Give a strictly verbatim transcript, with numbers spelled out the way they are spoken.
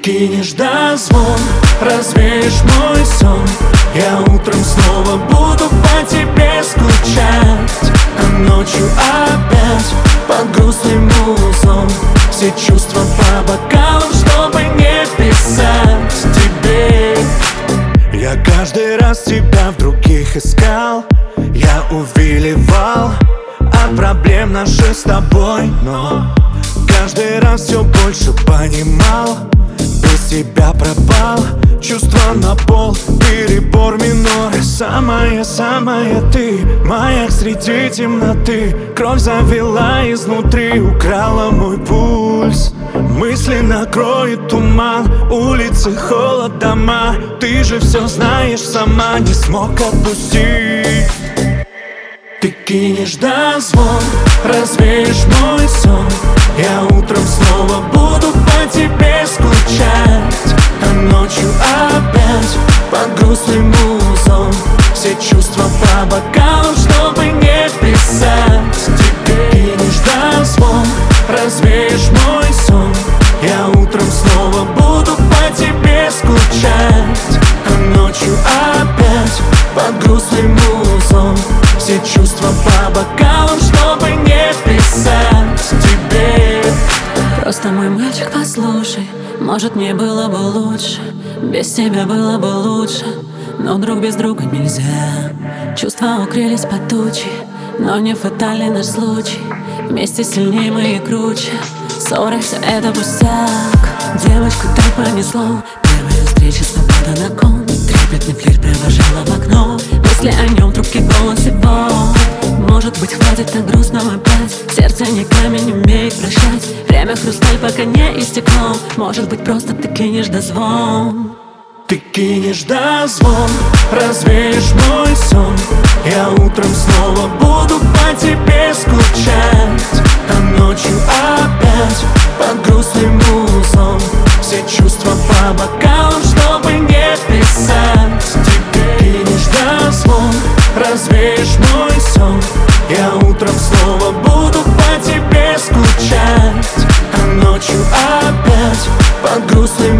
кинешь дозвон, развеешь мой сон. Я утром снова буду по тебе скучать, а ночью опять под грустным музон. Все чувства по бокалам, чтобы не писать тебе. Я каждый раз тебя в других искал, я увиливал от проблем наших с тобой, но каждый раз все больше понимал, без тебя пропал. Чувства на пол, перебор минор. Самая-самая ты, маяк среди темноты. Кровь завела изнутри, украла мой пульс. Мысли накроет туман, улицы, холод, дома. Ты же все знаешь сама, не смог отпустить. Ты кинешь дозвон, развеешь мой сон. Я утром снова буду по тебе скучать, а ночью опять под грустным музон. Все чувства по бокалам, чтобы не писать. Ты кинешь дозвон, развеешь мой сон. Я утром снова буду по тебе скучать, а ночью опять под грустным музон. Все чувства по бокалам, чтобы не писать тебе. Просто мой мальчик, послушай, может, мне было бы лучше, без тебя было бы лучше, но друг без друга нельзя. Чувства укрылись под тучи, но не фатальный наш случай. Вместе сильнее мы и круче. Ссоры, все это пустяк. Девочку так понесло. Первая встреча, свобода на кон. Трепетный флирт провожала в окно. Мысли о нем, трубки, голос его. Может быть, хватит так грустно опять. Сердце не камень умеет прощать. Время хрусталь, пока не истекло. Может быть, просто ты кинешь дозвон. Ты кинешь дозвон, развеешь мой сон. Я утром снова буду по тебе скучать, а ночью опять под грустным музон. Все чувства по бокалам, чтобы не писать. Ты кинешь дозвон, развеешь мой сон. Я утром снова буду по тебе скучать, а ночью опять под грустным